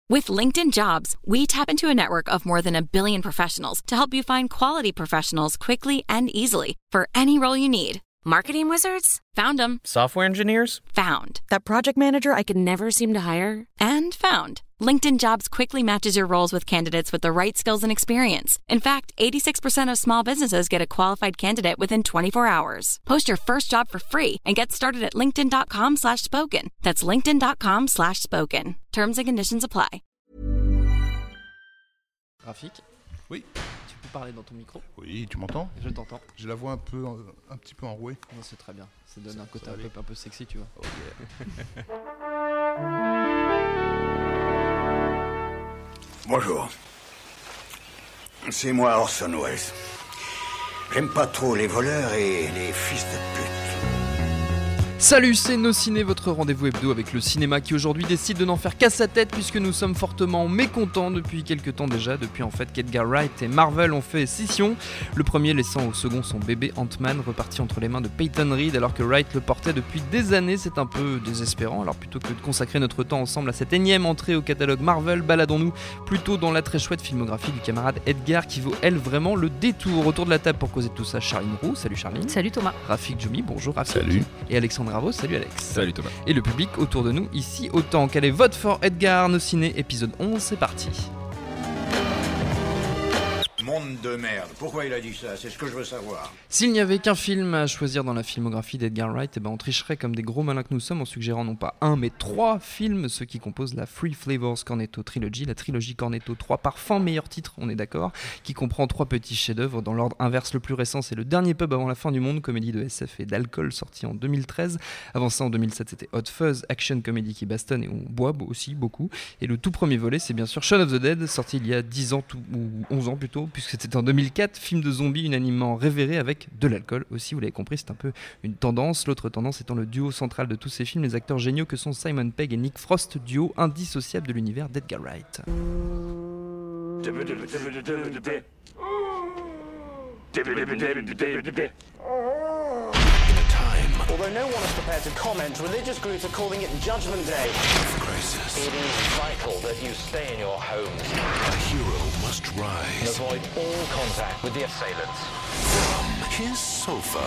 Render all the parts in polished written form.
With LinkedIn Jobs, we tap into a network of more than 1 billion professionals to help you find quality professionals quickly and easily for any role you need. Marketing wizards? Found them. Software engineers? Found. That project manager I could never seem to hire? And found. LinkedIn Jobs quickly matches your roles with candidates with the right skills and experience. In fact, 86% of small businesses get a qualified candidate within 24 hours. Post your first job for free and get started at linkedin.com/spoken. That's linkedin.com/spoken. Terms and conditions apply. Rafik ? Oui. Tu peux parler dans ton micro ? Oui, tu m'entends ? Je t'entends. J'ai la voix un petit peu enrouée. Non, c'est très bien. Ça donne un côté un peu sexy, tu vois. Oh yeah. Bonjour. C'est moi Orson Welles. J'aime pas trop les voleurs et les fils de pute. Salut, c'est Nos Ciné, votre rendez-vous hebdo avec le cinéma qui aujourd'hui décide de n'en faire qu'à sa tête puisque nous sommes fortement mécontents depuis quelques temps déjà, depuis en fait qu'Edgar Wright et Marvel ont fait scission, le premier laissant au second son bébé Ant-Man reparti entre les mains de Peyton Reed alors que Wright le portait depuis des années. C'est un peu désespérant, alors plutôt que de consacrer notre temps ensemble à cette énième entrée au catalogue Marvel, baladons-nous plutôt dans la très chouette filmographie du camarade Edgar qui vaut elle vraiment le détour. Autour de la table pour causer de tout ça, Charline Roux, salut Charline. Salut Thomas. Rafik Djoumi, bonjour Rafik. Salut. Et Alexandre Ravo, salut Alex. Salut Thomas. Et le public autour de nous ici autant. Quel est votre for Edgar, Nos Ciné, épisode 11, c'est parti. Monde de merde. Pourquoi il a dit ça ? C'est ce que je veux savoir. S'il n'y avait qu'un film à choisir dans la filmographie d'Edgar Wright, on tricherait comme des gros malins que nous sommes en suggérant non pas un mais 3 films, ceux qui composent la Three Flavors Cornetto Trilogy, la trilogie Cornetto 3 parfums, meilleur titre, on est d'accord, qui comprend 3 petits chefs-d'œuvre. Dans l'ordre inverse, le plus récent c'est Le Dernier Pub avant la fin du monde, comédie de SF et d'alcool sorti en 2013. Avant ça en 2007 c'était Hot Fuzz, action comédie qui bastonne et on boit aussi beaucoup. Et le tout premier volet c'est bien sûr Shaun of the Dead, sorti il y a 10 ans ou 11 ans plutôt, puisque c'était en 2004, film de zombies unanimement révéré avec de l'alcool aussi, vous l'avez compris, c'est un peu une tendance. L'autre tendance étant le duo central de tous ces films, les acteurs géniaux que sont Simon Pegg et Nick Frost, duo indissociable de l'univers d'Edgar Wright. Although no one is prepared to comment, religious groups are calling it Judgment Day. Crisis. It is vital that you stay in your homes. A hero must rise. And avoid all contact with the assailants. From his sofa.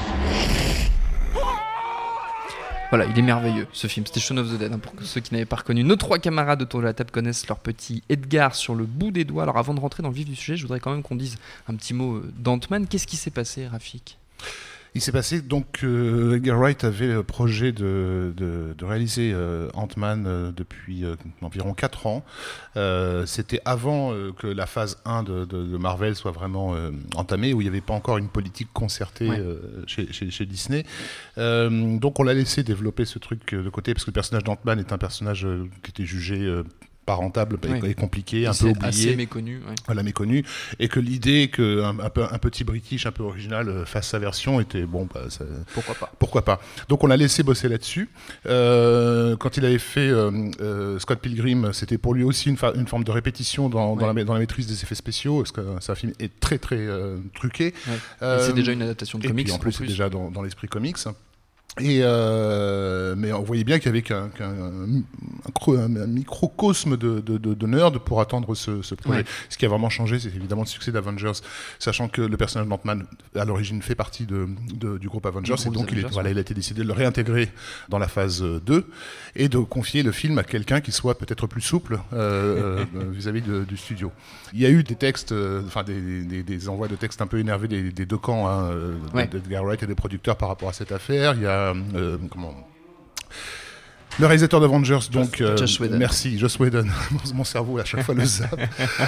Voilà, il est merveilleux ce film, c'était Shaun of the Dead, pour ceux qui n'avaient pas reconnu. Nos 3 camarades autour de la table connaissent leur petit Edgar sur le bout des doigts. Alors avant de rentrer dans le vif du sujet, je voudrais quand même qu'on dise un petit mot d'Ant-Man. Qu'est-ce qui s'est passé, Rafik ? Il s'est passé donc Edgar Wright avait le projet de réaliser Ant-Man depuis environ 4 ans. C'était avant que la phase 1 de Marvel soit vraiment entamée, où il n'y avait pas encore une politique concertée chez Disney. Donc on l'a laissé développer ce truc de côté, parce que le personnage d'Ant-Man est un personnage qui était jugé pas rentable et compliqué, un peu oublié, assez méconnu, voilà, méconnu, et que l'idée qu'un petit British un peu original fasse sa version était bon, pourquoi pas. Donc on l'a laissé bosser là-dessus. Quand il avait fait Scott Pilgrim, c'était pour lui aussi une forme de répétition dans la maîtrise des effets spéciaux, parce que c'est un film est très très truqué. C'est déjà une adaptation de comics. Et puis en plus c'est déjà dans l'esprit comics. Mais on voyait bien qu'il y avait qu'un microcosme de nerd pour attendre ce projet. Ce qui a vraiment changé, c'est évidemment le succès d'Avengers, sachant que le personnage d'Ant-Man à l'origine fait partie du groupe Avengers, et donc il a été décidé de le réintégrer dans la phase 2 et de confier le film à quelqu'un qui soit peut-être plus souple vis-à-vis du studio. Il y a eu des textes, des envois de textes un peu énervés des deux camps, d'Edgar Wright et des producteurs par rapport à cette affaire. Il y a le réalisateur d'Avengers, donc Joss Whedon. Merci, Joss Whedon. Mon cerveau à chaque fois le zappe,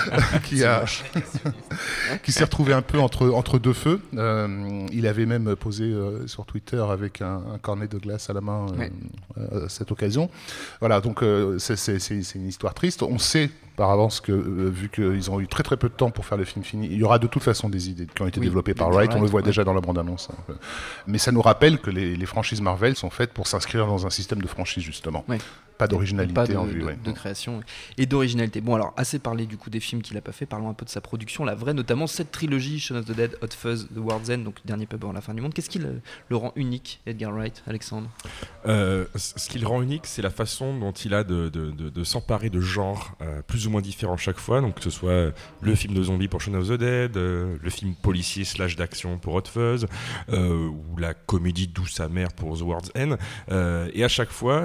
qui s'est retrouvé un peu entre deux feux. Il avait même posé sur Twitter avec un cornet de glace à la main à cette occasion. Voilà, donc c'est une histoire triste. On sait par avance que vu qu'ils ont eu très très peu de temps pour faire le film fini, il y aura de toute façon des idées qui ont été développées par Wright. On le voit déjà dans la bande-annonce. Mais ça nous rappelle que les franchises Marvel sont faites pour s'inscrire dans un système de franchise justement. Pas d'originalité en vue. De création et d'originalité. Bon, alors, assez parlé du coup des films qu'il a pas fait, parlons un peu de sa production, la vraie, notamment cette trilogie, Shaun of the Dead, Hot Fuzz, The World's End, donc le dernier pub avant la fin du monde. Qu'est-ce qui le rend unique, Edgar Wright, Alexandre ? Ce qui le rend unique, c'est la façon dont il a de s'emparer de genres plus ou moins différents chaque fois, donc que ce soit le film de zombies pour Shaun of the Dead, le film policier / d'action pour Hot Fuzz, ou la comédie douce amère pour The World's End, et à chaque fois,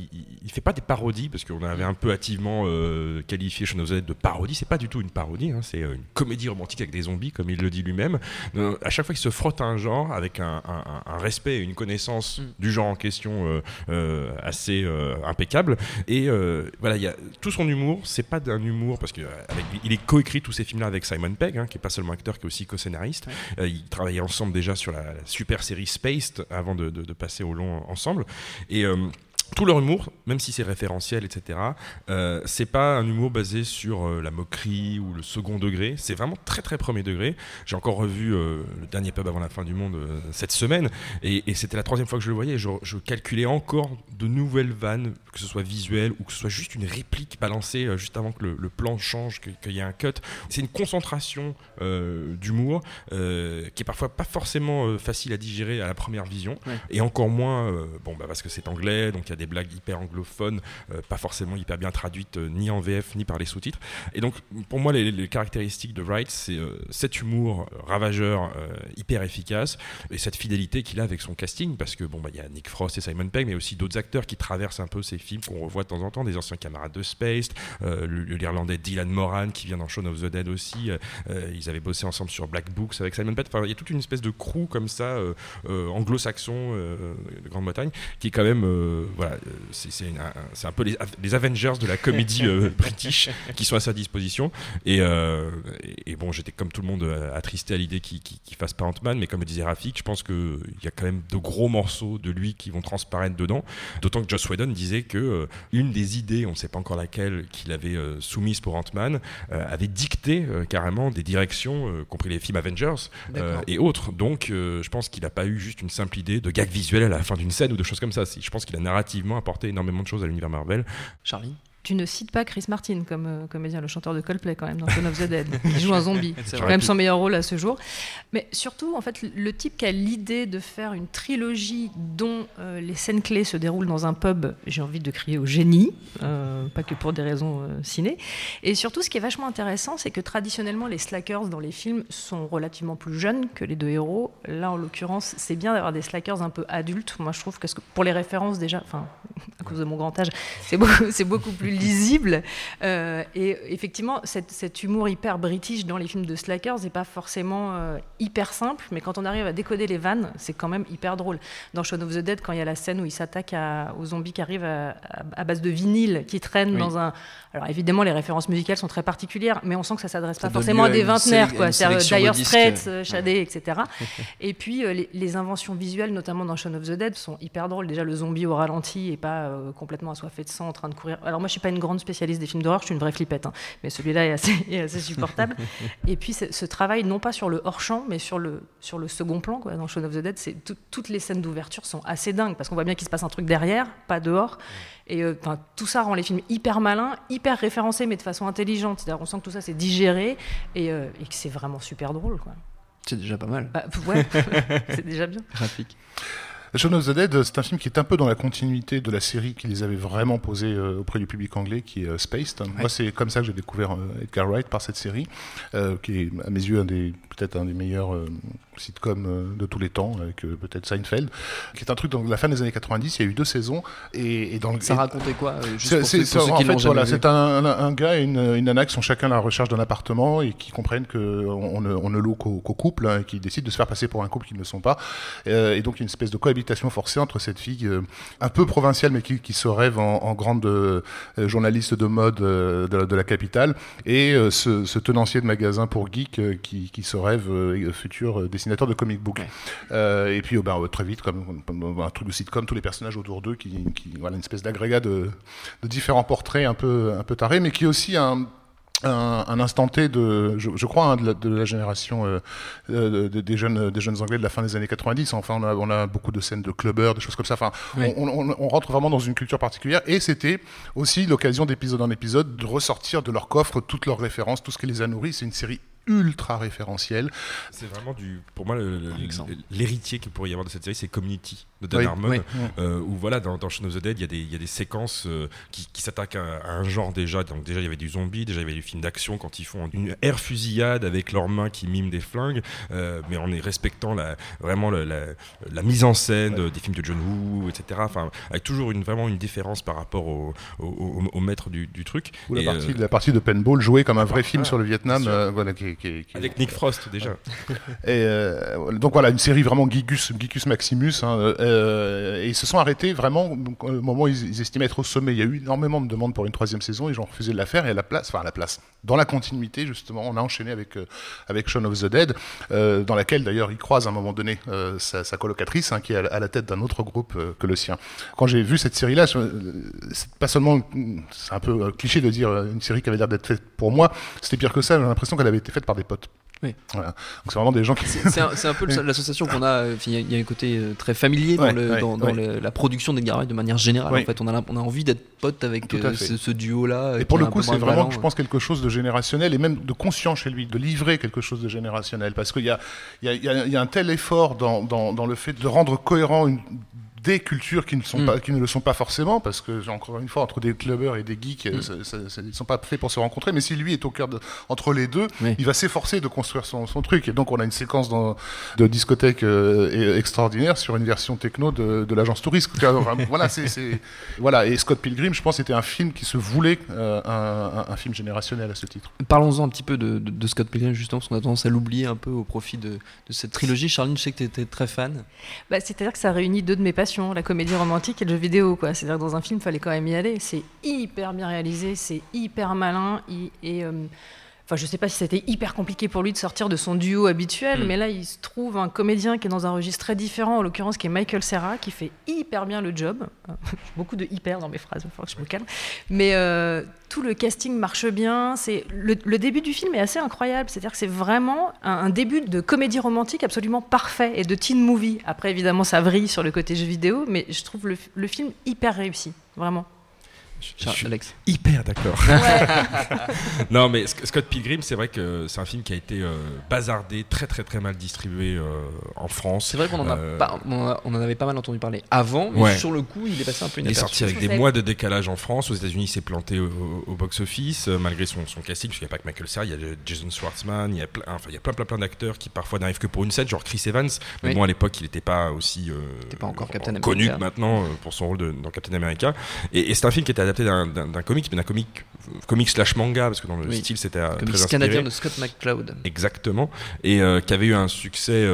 il fait pas des parodies, parce qu'on avait un peu hâtivement qualifié Shaun of the Dead de parodie. C'est pas du tout une parodie, hein, c'est une comédie romantique avec des zombies, comme il le dit lui-même. À chaque fois, il se frotte à un genre avec un respect et une connaissance du genre en question assez impeccable. Et voilà, il y a tout son humour. C'est pas d'un humour parce que il est coécrit tous ces films-là avec Simon Pegg, hein, qui est pas seulement acteur, qui est aussi co-scénariste. Ils travaillaient ensemble déjà sur la super série Spaced avant de passer au long ensemble. Et tout leur humour, même si c'est référentiel, etc., c'est pas un humour basé sur la moquerie ou le second degré. C'est vraiment très très premier degré. J'ai encore revu le dernier pub avant la fin du monde cette semaine, et c'était la 3e fois que je le voyais. Je calculais encore de nouvelles vannes, que ce soit visuel ou que ce soit juste une réplique balancée juste avant que le plan change, qu'il y ait un cut. C'est une concentration d'humour qui est parfois pas forcément facile à digérer à la première vision, et encore moins parce que c'est anglais, donc il y a des blagues hyper anglophones, pas forcément hyper bien traduites ni en VF ni par les sous-titres. Et donc pour moi les caractéristiques de Wright, c'est cet humour ravageur hyper efficace, et cette fidélité qu'il a avec son casting, parce que il y a Nick Frost et Simon Pegg, mais aussi d'autres acteurs qui traversent un peu ces films qu'on revoit de temps en temps, des anciens camarades de Spaced, l'Irlandais Dylan Moran qui vient dans Shaun of the Dead aussi. Ils avaient bossé ensemble sur Black Books avec Simon Pegg. Enfin, il y a toute une espèce de crew comme ça anglo-saxon de Grande-Bretagne qui est quand même c'est un peu les Avengers de la comédie british qui sont à sa disposition, et bon, j'étais comme tout le monde attristé à l'idée qu'il fasse pas Ant-Man, mais comme le disait Rafik, je pense qu'il y a quand même de gros morceaux de lui qui vont transparaître dedans, d'autant que Joss Whedon disait que une des idées, on ne sait pas encore laquelle, qu'il avait soumise pour Ant-Man avait dicté carrément des directions, compris les films Avengers et autres. Donc je pense qu'il n'a pas eu juste une simple idée de gag visuel à la fin d'une scène ou de choses comme ça. Je pense qu'il a narrativement apporté énormément de choses à l'univers Marvel. Charlie ? Tu ne cites pas Chris Martin comme comédien, le chanteur de Coldplay quand même dans Shaun of the Dead. Il joue un zombie. C'est quand même son meilleur rôle à ce jour. Mais surtout, en fait, le type qui a l'idée de faire une trilogie dont les scènes clés se déroulent dans un pub, j'ai envie de crier au génie, pas que pour des raisons ciné. Et surtout, ce qui est vachement intéressant, c'est que traditionnellement, les slackers dans les films sont relativement plus jeunes que les deux héros. Là, en l'occurrence, c'est bien d'avoir des slackers un peu adultes. Moi, je trouve que pour les références, déjà, à cause de mon grand âge, c'est beaucoup plus lisible, et effectivement cet humour hyper british dans les films de slackers n'est pas forcément hyper simple, mais quand on arrive à décoder les vannes, c'est quand même hyper drôle. Dans Shaun of the Dead, quand il y a la scène où il s'attaque aux zombies qui arrivent à base de vinyle qui traînent dans un... Alors évidemment les références musicales sont très particulières, mais on sent que ça s'adresse pas forcément à des vingtenaires, c'est-à-dire Dire Straits, Shadé, etc. Et puis les inventions visuelles, notamment dans Shaun of the Dead, sont hyper drôles. Déjà le zombie au ralenti et pas complètement assoiffé de sang en train de courir. Alors moi je suis pas une grande spécialiste des films d'horreur, je suis une vraie flippette, hein. Mais celui-là est assez supportable. Et puis ce travail, non pas sur le hors-champ, mais sur le second plan, quoi. Dans Shaun of the Dead, toutes les scènes d'ouverture sont assez dingues, parce qu'on voit bien qu'il se passe un truc derrière, pas dehors. Et tout ça rend les films hyper malins, hyper référencés, mais de façon intelligente. C'est-à-dire on sent que tout ça c'est digéré et que c'est vraiment super drôle, quoi. C'est déjà pas mal. Ouais, c'est déjà bien. Graphique. Shaun of the Dead, c'est un film qui est un peu dans la continuité de la série qu'ils avaient vraiment posée auprès du public anglais, qui est Spaced. Ouais. Moi, c'est comme ça que j'ai découvert Edgar Wright, par cette série, qui est à mes yeux peut-être un des meilleurs sitcoms de tous les temps, avec peut-être Seinfeld, qui est un truc dans la fin des années 90. Il y a eu 2 saisons. Et dans ça racontait quoi c'est un gars et une nana qui sont chacun à la recherche d'un appartement et qui comprennent qu'on ne loue qu'au couple, hein, et qui décident de se faire passer pour un couple qu'ils ne sont pas. Et donc, il y a une espèce de cohabitation forcée entre cette fille un peu provinciale, mais qui se rêve en grande journaliste de mode de la capitale, et ce tenancier de magasin pour geeks qui se rêve futur dessinateur de comic book. Ouais. Et puis très vite, comme un truc de sitcom, tous les personnages autour d'eux qui voilà, une espèce d'agrégat de différents portraits un peu tarés, mais qui est aussi un instant T je crois, de la génération des jeunes Anglais de la fin des années 90. Enfin, on a beaucoup de scènes de clubbers, des choses comme ça. Enfin, oui. on rentre vraiment dans une culture particulière. Et c'était aussi l'occasion d'épisode en épisode de ressortir de leur coffre toutes leurs références, tout ce qui les a nourris. C'est une série ultra référentiel. C'est vraiment pour moi l'héritier qu'il pourrait y avoir de cette série, c'est Community de Dan Harmon, où voilà, dans Shaun of the Dead, il y a des séquences qui s'attaquent à un genre déjà. Donc déjà il y avait du zombie, déjà il y avait du film d'action quand ils font une air fusillade avec leurs mains qui miment des flingues, mais en respectant vraiment la mise en scène des films de John Woo, etc. Enfin, avec toujours vraiment une différence par rapport au maître du truc. Ou la partie de Paintball jouée comme un vrai film sur le Vietnam, voilà, avec Nick Frost déjà. Et donc voilà, une série vraiment Geekus Maximus, hein, et ils se sont arrêtés vraiment au moment où ils estimaient être au sommet. Il y a eu énormément de demandes pour une 3e saison, ils ont refusé de la faire, et à la place, dans la continuité justement, on a enchaîné avec Shaun of the Dead, dans laquelle d'ailleurs il croise à un moment donné sa colocatrice, hein, qui est à la tête d'un autre groupe que le sien. Quand j'ai vu cette série-là, c'est pas seulement, c'est un peu cliché de dire une série qui avait l'air d'être faite pour moi, c'était pire que ça, j'ai l'impression qu'elle avait été faite par des potes. Oui. Voilà. Donc c'est vraiment des gens qui... C'est un peu l'association qu'on a, il y a un côté très familier dans la production d'Edgar Wright de manière générale. En fait, on a envie d'être potes avec ce duo-là. Et pour le coup, c'est vraiment, je pense, quelque chose de générationnel et même de conscient chez lui, de livrer quelque chose de générationnel. Parce qu'il y a un tel effort dans le fait de rendre cohérent des cultures qui ne le sont pas forcément, parce que encore une fois, entre des clubbers et des geeks, ils ne sont pas faits pour se rencontrer, mais si lui est au cœur entre les deux, il va s'efforcer de construire son truc. Et donc on a une séquence de discothèque extraordinaire sur une version techno de l'agence touriste. Voilà, et Scott Pilgrim, je pense, c'était un film qui se voulait un film générationnel à ce titre. Parlons-en un petit peu de Scott Pilgrim, justement, parce qu'on a tendance à l'oublier un peu au profit de cette trilogie. Charline, je sais que tu étais très fan. C'est-à-dire que ça réunit deux de mes passions, la comédie romantique et le jeu vidéo, quoi. C'est-à-dire que dans un film, il fallait quand même y aller. C'est hyper bien réalisé, c'est hyper malin Enfin, je sais pas si c'était hyper compliqué pour lui de sortir de son duo habituel, mais là, il se trouve un comédien qui est dans un registre très différent, en l'occurrence, qui est Michael Cera, qui fait hyper bien le job. Beaucoup de hyper dans mes phrases, il faut que je me calme. Mais tout le casting marche bien. Le début du film est assez incroyable. C'est-à-dire que c'est vraiment un début de comédie romantique absolument parfait et de teen movie. Après, évidemment, ça vrille sur le côté jeu vidéo, mais je trouve le film hyper réussi, vraiment. Je suis hyper d'accord. Non, mais Scott Pilgrim, c'est vrai que c'est un film qui a été bazardé, très très très mal distribué en France. C'est vrai qu'on on en avait pas mal entendu parler avant, mais sur le coup, il est passé un peu inaperçu. Il est sorti avec des mois de décalage en France. Aux États-Unis, il s'est planté au box-office, malgré son casting, parce qu'il n'y a pas que Michael Cera, il y a Jason Schwartzman, il y a plein d'acteurs qui parfois n'arrivent que pour une scène, genre Chris Evans. Mais bon, à l'époque, il n'était pas aussi connu que maintenant pour son rôle dans Captain America. Et c'est un film qui était adapté d'un comic, mais d'un comic slash manga, parce que dans le style c'était très inspiré. Comics canadien de Scott McCloud. Exactement, et qui avait eu un succès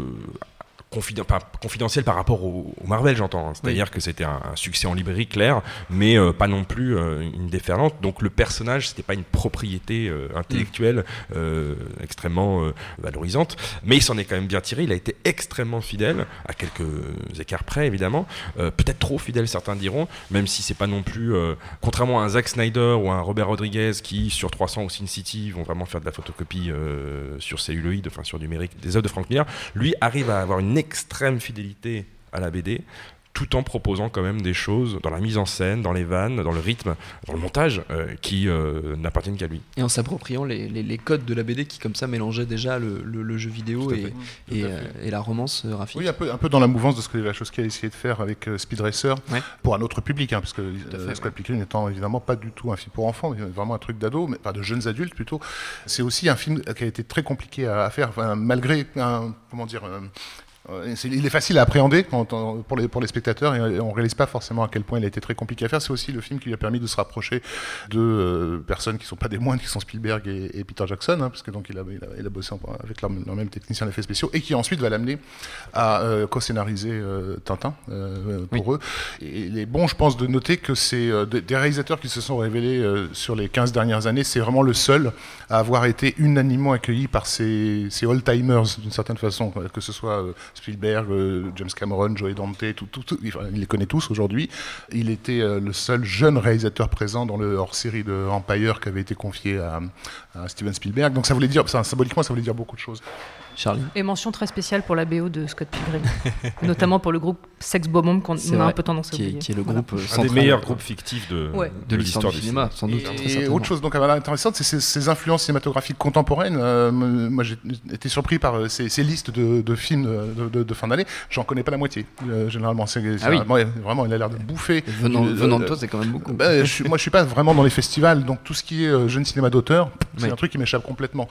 confidentiel par rapport au Marvel, j'entends, hein. C'est-à-dire que c'était un succès en librairie clair, mais pas non plus une déferlante. Donc le personnage, c'était pas une propriété intellectuelle extrêmement valorisante, mais il s'en est quand même bien tiré. Il a été extrêmement fidèle, à quelques écarts près évidemment, peut-être trop fidèle, certains diront, même si c'est pas non plus contrairement à un Zack Snyder ou à un Robert Rodriguez qui sur 300 ou Sin City vont vraiment faire de la photocopie sur celluloïd, enfin sur numérique des œuvres de Frank Miller. Lui arrive à avoir une extrême fidélité à la BD, tout en proposant quand même des choses dans la mise en scène, dans les vannes, dans le rythme, dans le montage, qui n'appartiennent qu'à lui. Et en s'appropriant les codes de la BD qui, comme ça, mélangeaient déjà le jeu vidéo et la romance graphique. Oui, un peu dans la mouvance de ce que Wachowski a essayé de faire avec Speed Racer, pour un autre public, hein, parce que Scott Pilgrim n'étant évidemment pas du tout un film pour enfants, mais vraiment un truc d'ado, mais pas de jeunes adultes plutôt. C'est aussi un film qui a été très compliqué à faire, malgré il est facile à appréhender pour les spectateurs, et on ne réalise pas forcément à quel point il a été très compliqué à faire. C'est aussi le film qui lui a permis de se rapprocher de personnes qui ne sont pas des moindres, qui sont Spielberg et Peter Jackson, hein, parce que donc il a bossé avec leur même technicien d'effets spéciaux, et qui ensuite va l'amener à co-scénariser Tintin pour eux. Et il est bon, je pense, de noter que c'est des réalisateurs qui se sont révélés sur les 15 dernières années, c'est vraiment le seul à avoir été unanimement accueilli par ces old-timers, d'une certaine façon, que ce soit Spielberg, James Cameron, Joe Dante, il les connaît tous aujourd'hui. Il était le seul jeune réalisateur présent dans le hors-série de Empire qui avait été confié à Steven Spielberg. Donc ça voulait dire, symboliquement, ça voulait dire beaucoup de choses. Charlie. Et mention très spéciale pour la BO de Scott Pilgrim, notamment pour le groupe Sex Bob-Omb qu'on a un peu tendance à oublier. Qui est le groupe un des meilleurs groupes fictifs de l'histoire du cinéma, sans doute. Et autre chose donc intéressante, c'est ces influences cinématographiques contemporaines. Moi, j'ai été surpris par ces listes de films de fin d'année. J'en connais pas la moitié. Généralement, vraiment, il a l'air de bouffer. Venant de toi, c'est quand même beaucoup. Moi, je suis pas vraiment dans les festivals, donc tout ce qui est jeune cinéma d'auteur, c'est un truc qui m'échappe complètement.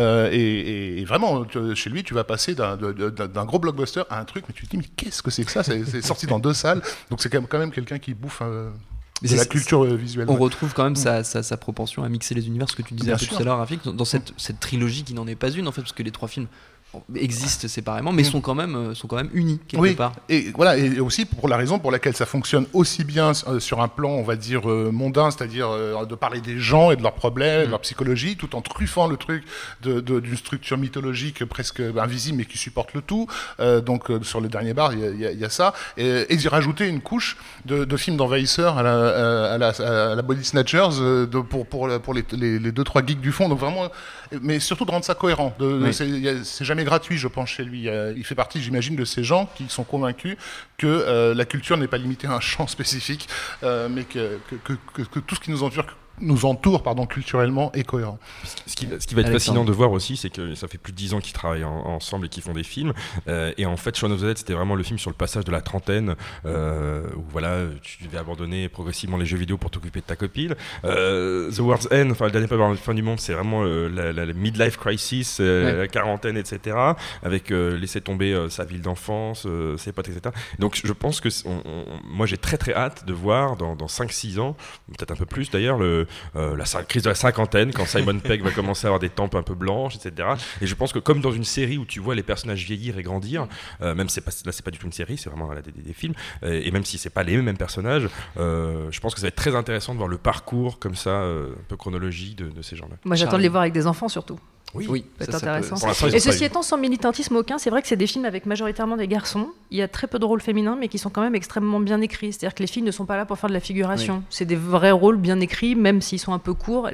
Et vraiment, chez lui, tu vas passer d'un gros blockbuster à un truc, mais tu te dis, mais qu'est-ce que c'est que ça ? C'est sorti dans 2 salles, donc c'est quand même quelqu'un qui bouffe de la culture visuelle. On retrouve quand même sa propension à mixer les univers, ce que tu disais un peu tout à l'heure, Rafik, dans cette trilogie qui n'en est pas une, en fait, parce que les 3 films existent séparément, mais sont quand même unis quelque part. Et voilà, et aussi pour la raison pour laquelle ça fonctionne aussi bien sur un plan, on va dire mondain, c'est-à-dire de parler des gens et de leurs problèmes, de leur psychologie, tout en truffant le truc d'une structure mythologique presque invisible mais qui supporte le tout. Donc sur le dernier bar, il y a ça, et d'y rajouter une couche de films d'envahisseurs à la Body Snatchers pour les 2-3 geeks du fond. Donc vraiment, mais surtout de rendre ça cohérent. C'est jamais gratuit, je pense, chez lui. Il fait partie, j'imagine, de ces gens qui sont convaincus que la culture n'est pas limitée à un champ spécifique, mais que tout ce qui nous entoure culturellement est cohérent. Ce qui va être fascinant de voir aussi, c'est que ça fait plus de 10 ans qu'ils travaillent ensemble et qu'ils font des films. Et en fait, Shaun of the Dead, c'était vraiment le film sur le passage de la trentaine, où voilà, tu devais abandonner progressivement les jeux vidéo pour t'occuper de ta copine. The World's End, enfin le dernier pas la fin du monde, c'est vraiment la midlife crisis, la quarantaine, etc. Avec laisser tomber sa ville d'enfance, ses potes, etc. Donc je pense que moi j'ai très très hâte de voir dans 5-6 ans, peut-être un peu plus d'ailleurs, la crise de la cinquantaine, quand Simon Pegg va commencer à avoir des tempes un peu blanches, etc. Et je pense que comme dans une série où tu vois les personnages vieillir et grandir, même c'est pas du tout une série, c'est vraiment des films, et même si c'est pas les mêmes personnages, je pense que ça va être très intéressant de voir le parcours comme ça, un peu chronologie de ces gens-là. Moi j'attends de les voir avec des enfants surtout. Oui, c'est intéressant. Et ceci étant, sans militantisme aucun, c'est vrai que c'est des films avec majoritairement des garçons. Il y a très peu de rôles féminins, mais qui sont quand même extrêmement bien écrits. C'est-à-dire que les filles ne sont pas là pour faire de la figuration. Oui. C'est des vrais rôles bien écrits, même s'ils sont un peu courts.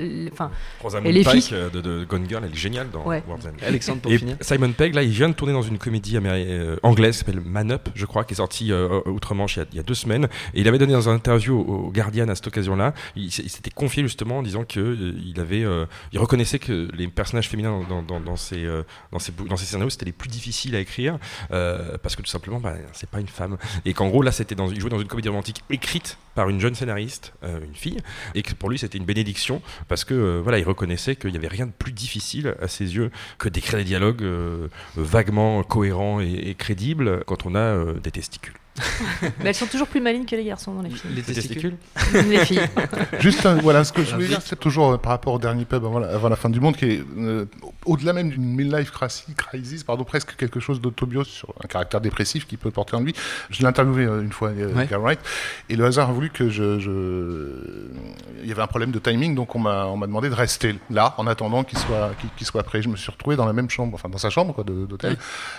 Et les filles de Gone Girl, elle est géniale dans World's End. Alexandre, pour finir. Simon Pegg, là, il vient de tourner dans une comédie anglaise qui s'appelle Man Up, je crois, qui est sortie outre-Manche il y a 2 semaines. Et il avait donné dans une interview au Guardian à cette occasion-là, il s'était confié justement en disant qu'il reconnaissait que les personnages féminins dans ces scénarios, c'était les plus difficiles à écrire parce que tout simplement, c'est pas une femme. Et qu'en gros, là, il jouait dans une comédie romantique écrite par une jeune scénariste, une fille, et que pour lui, c'était une bénédiction parce que il reconnaissait qu'il n'y avait rien de plus difficile à ses yeux que d'écrire des dialogues vaguement cohérents et crédibles quand on a des testicules. Mais elles sont toujours plus malignes que les garçons dans les films. Les testicules. Les filles. Juste, ce que je voulais dire, c'est toujours par rapport au dernier pub avant la fin du monde, qui est au-delà même d'une midlife crisis, presque quelque chose d'autobio sur un caractère dépressif qu'il peut porter en lui. Je l'ai interviewé une fois, Edgar Wright, et le hasard a voulu que il y avait un problème de timing, donc on m'a demandé de rester là en attendant qu'il soit prêt. Je me suis retrouvé dans la même chambre, dans sa chambre d'hôtel.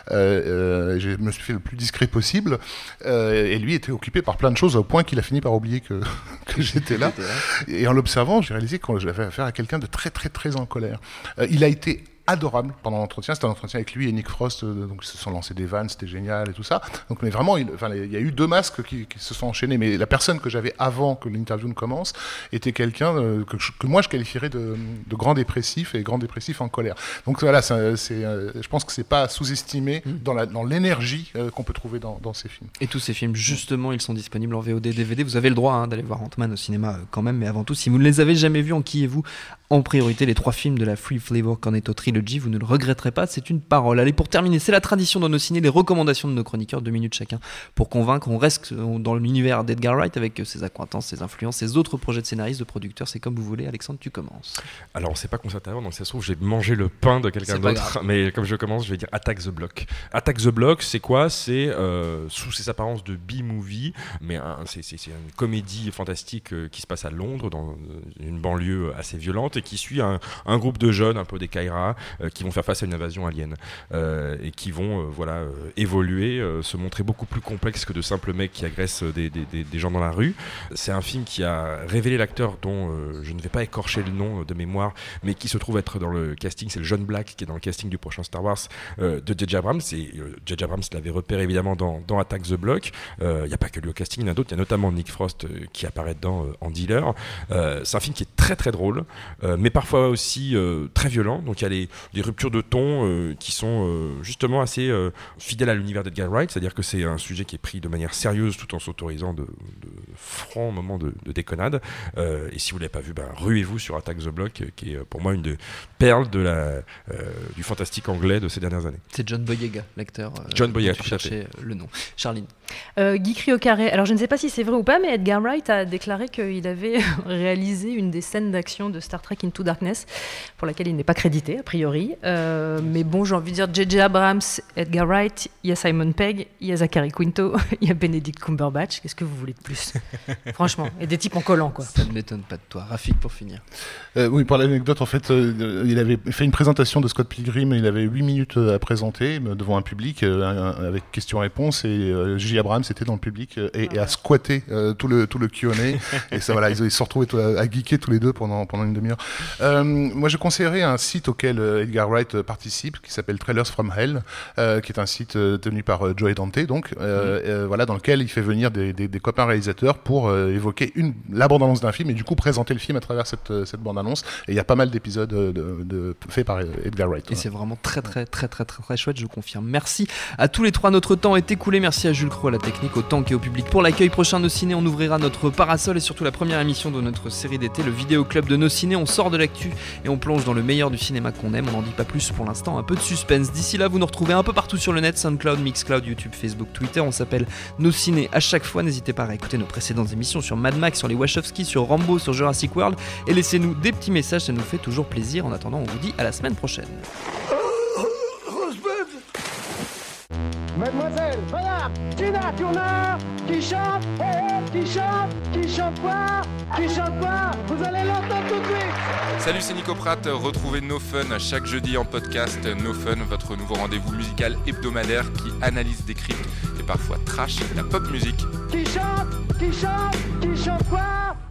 Je me suis fait le plus discret possible. Et lui était occupé par plein de choses au point qu'il a fini par oublier que j'étais là. Et en l'observant, j'ai réalisé que j'avais affaire à quelqu'un de très très très en colère. Il a été adorable pendant l'entretien. C'était un entretien avec lui et Nick Frost, donc ils se sont lancés des vannes, c'était génial et tout ça. Donc, mais vraiment, il y a eu 2 masques qui se sont enchaînés. Mais la personne que j'avais avant que l'interview ne commence était quelqu'un que moi je qualifierais de grand dépressif et grand dépressif en colère. Donc voilà, je pense que c'est pas à sous-estimer dans l'énergie qu'on peut trouver dans ces films. Et tous ces films, justement, ils sont disponibles en VOD, DVD. Vous avez le droit d'aller voir Ant-Man au cinéma quand même, mais avant tout, si vous ne les avez jamais vus, enquillez-vous en priorité les 3 films de la Free Flavor Cornetto Trilogy, vous ne le regretterez pas, c'est une parole. Allez, pour terminer, c'est la tradition dans nos ciné, les recommandations de nos chroniqueurs, 2 minutes chacun pour convaincre. On reste dans l'univers d'Edgar Wright avec ses accointances, ses influences, ses autres projets de scénaristes, de producteurs, c'est comme vous voulez. Alexandre, tu commences. Alors, on ne s'est pas concerté avant, donc ça se trouve, j'ai mangé le pain de quelqu'un d'autre, mais comme je commence, je vais dire Attack the Block. Attack the Block, c'est quoi ? C'est sous ses apparences de B-movie, mais c'est une comédie fantastique qui se passe à Londres, dans une banlieue assez violente, et qui suit un groupe de jeunes, un peu des Kaira, qui vont faire face à une invasion alien et qui vont évoluer, se montrer beaucoup plus complexes que de simples mecs qui agressent des gens dans la rue. C'est un film qui a révélé l'acteur dont je ne vais pas écorcher le nom de mémoire, mais qui se trouve être dans le casting. C'est le jeune Black qui est dans le casting du prochain Star Wars de J.J. Abrams. J.J. Abrams l'avait repéré évidemment dans Attack the Block. Il n'y a pas que lui au casting, il y en a d'autres. Il y a notamment Nick Frost qui apparaît dedans en dealer. C'est un film qui est très très drôle, mais parfois aussi très violent. Donc il y a des ruptures de ton qui sont justement assez fidèles à l'univers d'Edgar Wright, c'est-à-dire que c'est un sujet qui est pris de manière sérieuse tout en s'autorisant de francs moments de déconnade. Et si vous ne l'avez pas vu, ruez-vous sur Attack the Block, qui est pour moi une des perles du fantastique anglais de ces dernières années. C'est John Boyega, l'acteur. John Boyega, tout à fait. Le nom. Charline. Guy au carré. Alors je ne sais pas si c'est vrai ou pas, mais Edgar Wright a déclaré qu'il avait réalisé une des scènes d'action de Star Trek Into Darkness, pour laquelle il n'est pas crédité a priori. Mais bon, j'ai envie de dire J.J. Abrams, Edgar Wright, il y a Simon Pegg, il y a Zachary Quinto, il y a Benedict Cumberbatch. Qu'est-ce que vous voulez de plus? Franchement, et des types en collant quoi. Ça ne m'étonne pas de toi. Rafik, pour finir. Oui, pour l'anecdote, en fait, il avait fait une présentation de Scott Pilgrim, il avait 8 minutes à présenter devant un public avec questions-réponses, et J.J. Abrams était dans le public et a squatté tout le Q&A. Et ça, voilà, ils se sont retrouvés à geeker tous les deux pendant une demi-heure. Moi, je conseillerais un site auquel Edgar Wright participe, qui s'appelle Trailers from Hell, qui est un site tenu par Joey Dante, donc, voilà, dans lequel il fait venir des copains réalisateurs pour évoquer la bande-annonce d'un film et du coup présenter le film à travers cette bande-annonce. Et il y a pas mal d'épisodes faits par Edgar Wright. Et c'est vraiment très chouette, je confirme. Merci à tous les trois, notre temps est écoulé. Merci à Jules Cros à la technique, au tank et au public pour l'accueil. Prochain Nos Ciné, on ouvrira notre parasol et surtout la première émission de notre série d'été, le Vidéo Club de Nos Ciné. On sort de l'actu et on plonge dans le meilleur du cinéma qu'on aime. On n'en dit pas plus pour l'instant, un peu de suspense. D'ici là, vous nous retrouvez un peu partout sur le net, SoundCloud, Mixcloud, YouTube, Facebook, Twitter. On s'appelle Nos Ciné à chaque fois. N'hésitez pas à écouter nos précédentes émissions sur Mad Max, sur les Wachowski, sur Rambo, sur Jurassic World, et laissez-nous des petits messages, ça nous fait toujours plaisir. En attendant, on vous dit à la semaine prochaine. Mademoiselle, madame, Tina Turner, qui chante, qui chante pas, vous allez l'entendre tout de suite. Salut, c'est Nico Pratt, retrouvez No Fun chaque jeudi en podcast. No Fun, votre nouveau rendez-vous musical hebdomadaire qui analyse, décrypte et parfois trash la pop musique. Qui chante pas.